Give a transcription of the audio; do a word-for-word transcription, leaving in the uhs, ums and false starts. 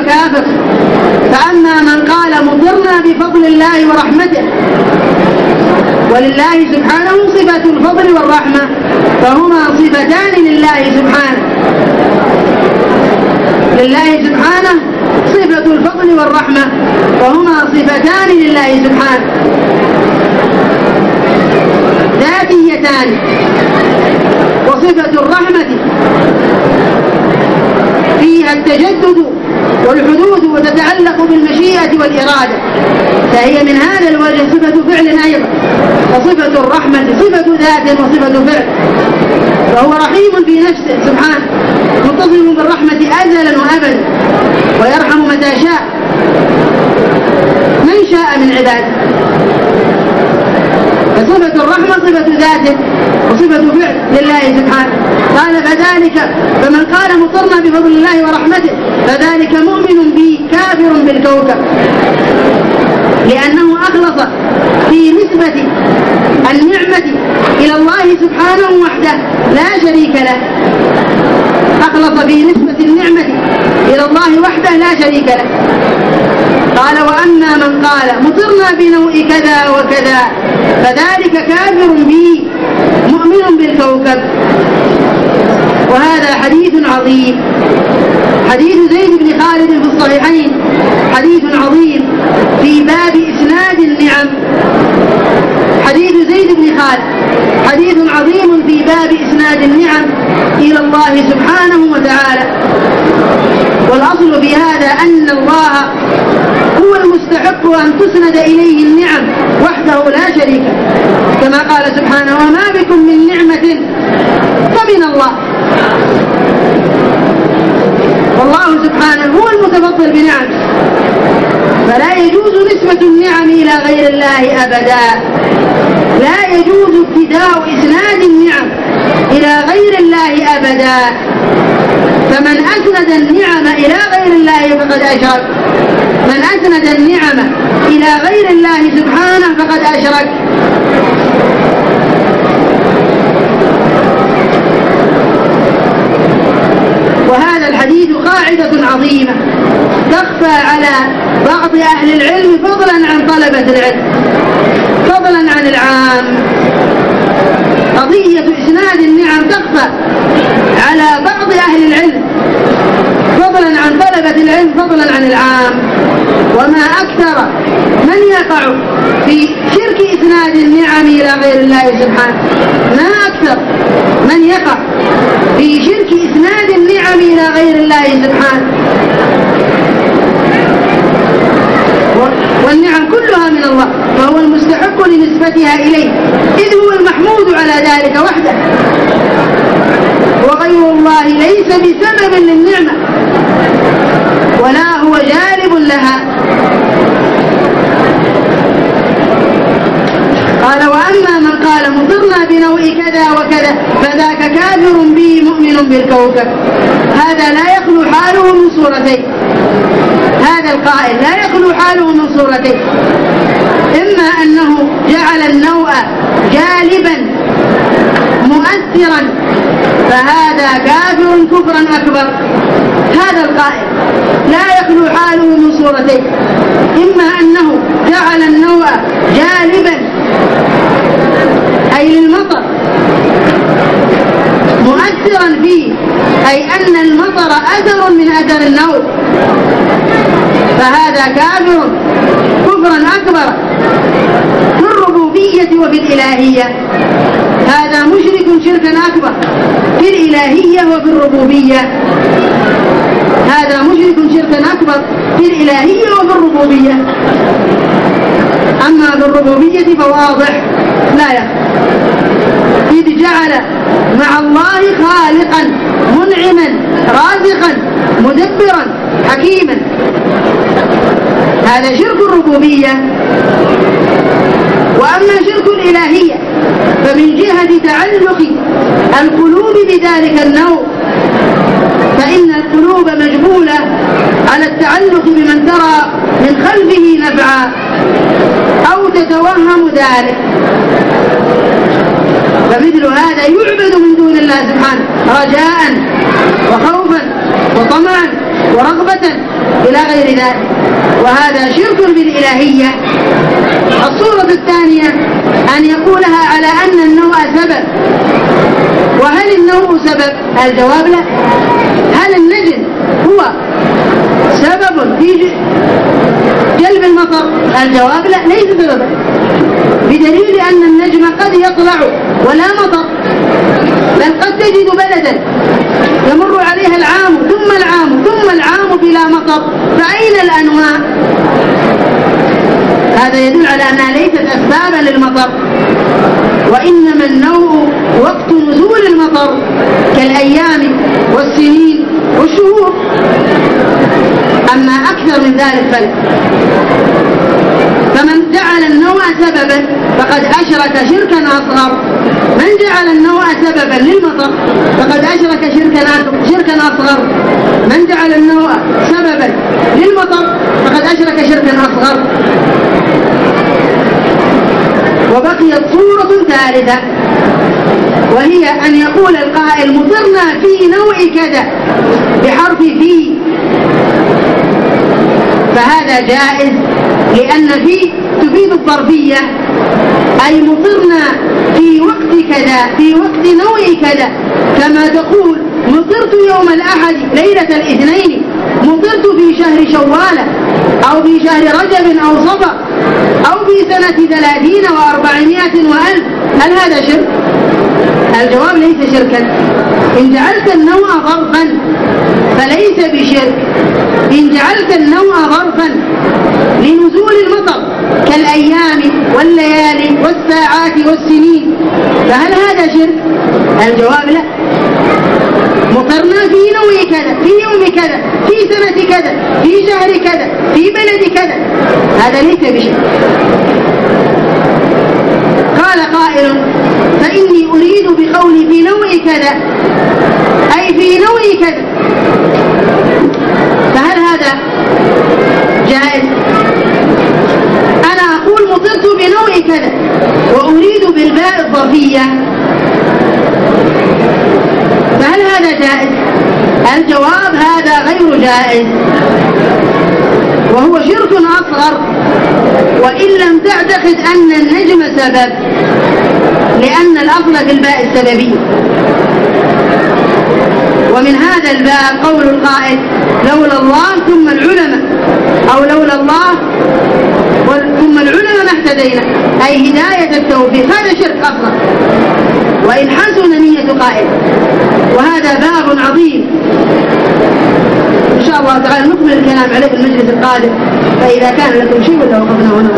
كافر. فأما من قال مطرنا بفضل الله ورحمته، ولله سبحانه صفة الفضل والرحمة، فهما صفتان لله سبحانه. لله سبحانه صفة الفضل والرحمة، وهما صفتان لله سبحانه ذاتيتان. وصفة الرحمة فيها التجدد والحدوث وتتعلق بالمشيئة والإرادة، فهي من هذا الوجه صفة فعل أيضا. وصفة الرحمة صفة ذات وصفة فعل، فهو رحيم في نفسه سبحانه، متصف بالرحمة أزلا وأبدا، ويرحم متى شاء من شاء من عباده. فصفة الرحمة صفة ذاته وصفة فعل لله سبحانه. قال فذلك فمن قال مطرنا بفضل الله ورحمته فذلك مؤمن بي كافر بالكوكب، لأنه أخلص في نسبة النعمة إلى الله سبحانه وحده لا شريك له. أخلص في نسبة النعمة إلى الله وحده لا شريك له. قال وأما من قال مطرنا بنوء كذا وكذا فذلك كافر بي مؤمن بالكوكب. وهذا حديث عظيم، حديث زيد بن خالد في الصحيحين، حديث عظيم في باب إسناد النعم. حديث زيد بن خالد حديث عظيم في باب إسناد النعم إلى الله سبحانه وتعالى. والأصل في هذا أن الله هو المستحق أن تسند إليه النعم وحده لا شريك، كما قال سبحانه وما بكم من نعمة فمن الله. والله سبحانه هو المتفضل بنعم، فلا يجوز نسبة النعم إلى غير الله أبدا. لا يجوز ابتداء إسناد النعم إلى غير الله أبدا. فمن أسند النعم إلى غير الله فقد أشرك. من أسند النعم إلى غير الله سبحانه فقد أشرك. وهذا الحديث قاعدة عظيمة تخفى على بعض أهل العلم فضلا عن طلبة العلم، فضلا عن العام. قضية إسناد النعم تخفى على بعض أهل العلم فضلا عن طلبة العلم، فضلا عن العام. وما أكثر من يقع في شرك إسناد النعم إلى غير الله سبحانه، ما أكثر من يقع في شرك إسناد النعم إلى غير الله سبحانه. والنعم كلها من الله، فهو المستحق لنسبتها إليه، إذ هو المحمود على ذلك وحده، وغير الله ليس بسبب للنعمة ولا هو جالب لها. قال وأما من قال مطرنا بنوء كذا وكذا فذاك كافر بي مؤمن بالكوكب. هذا لا يخلو حاله من صورتين، هذا القائل لا يخلو حاله من صورتين: إما أنه جعل النوء جالبا مؤثرا فهذا كافر كفرا أكبر، هذا القائل لا يخلو حاله من صورتين: إما أنه جعل النوء جالبا أي للمطر مؤثرا فيه، أي أن المطر أثر من أثر النوء، فهذا كافر كفرا أكبر في الربوبية وفي الإلهية. هذا مشرك شركا أكبر في الإلهية وفي الربوبية. هذا مشرك شركا أكبر في الإلهية وفي الربوبية. أما في الربوبية فواضح لا يخفى، إذ جعل مع الله خالقا منعما رازقا مدبرا حكيما، هذا شرك الربوبية. وأما شرك الإلهية فمن جهة تعلق القلوب بذلك النوع، فإن القلوب مجبولة على التعلق بمن ترى من خلفه نفعا أو تتوهم ذلك، فمثل هذا يعبد من دون الله سبحانه رجاء وخوفا وطمعا ورغبة إلى غير ذلك، وهذا شرك بالإلهية. الصورة الثانية أن يقولها على أن النوء سبب. وهل النوء سبب؟ الجواب لا. هل النجم هو سبب في جلب المطر؟ الجواب لا، ليس سببا، بدليل أن النجم قد يطلع ولا مطر، بل قد تجد بلدا يمر عليها العام ثم العام ثم العام بلا مطر، فأين الأنواع؟ هذا يدل على أنها ليست أسبابا للمطر، وإنما النوء وقت نزول المطر كالأيام والسنين والشهور، أما أكثر من ذلك فلا. فمن جعل النوء سببا فقد أشرك شركا أصغر، من جعل النوء سببا للمطر فقد أشرك شركا أصغر، من جعل النوء سببا للمطر فقد أشرك شركا أصغر. وبقيت صورة ثالثة، وهي أن يقول القائل مطرنا في نوع كذا بحرف في، فهذا جائز، لأن في تفيد الظرفية، أي مطرنا في وقت كذا في وقت نوع كذا، كما تقول مطرت يوم الأحد ليلة الاثنين، مطرت في شهر شوال أو في شهر رجب أو صفر أو في سنة ثلاثين وأربعمائة وألف. هل هذا شرك؟ الجواب ليس شركا. إن جعلت النوع ظرفا فليس بشرك، إن جعلت النوع ظرفا لنزول المطر كالأيام والليالي والساعات والسنين، فهل هذا شرك؟ الجواب لا. مطرنا في نوع كذا في يوم كذا في سنة كذا في شهر كذا في بلد كذا، هذا ليس بشرك. قال قائل فإني أريد بقولي في نوع كذا أي في نوع كذا، فهل هذا جائز؟ أنا أقول مطرت بنوع كذا وأريد بالباء الظرفية، فهل هذا جائز؟ الجواب هذا غير جائز، وهو شرك أصغر، وإن لم تعتقد أن النجم سبب، لأن الأصل في الباء السببية. ومن هذا الباب قول القائل لولا الله ثم العلماء، أو لولا الله ثم العلماء ما اهتدينا، أي هداية التوفيق، هذا شرك أصغر وإن حسن نية قائل، وهذا باب عظيم إن شاء الله تعالى نكمل الكلام عليه في المجلس القادم، فإذا كان لكم شيء ولا وقفنا هنا.